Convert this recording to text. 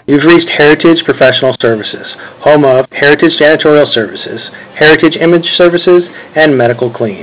You've reached Heritage Professional Services, home of Heritage Janitorial Services, Heritage Image Services, and Medical Clean.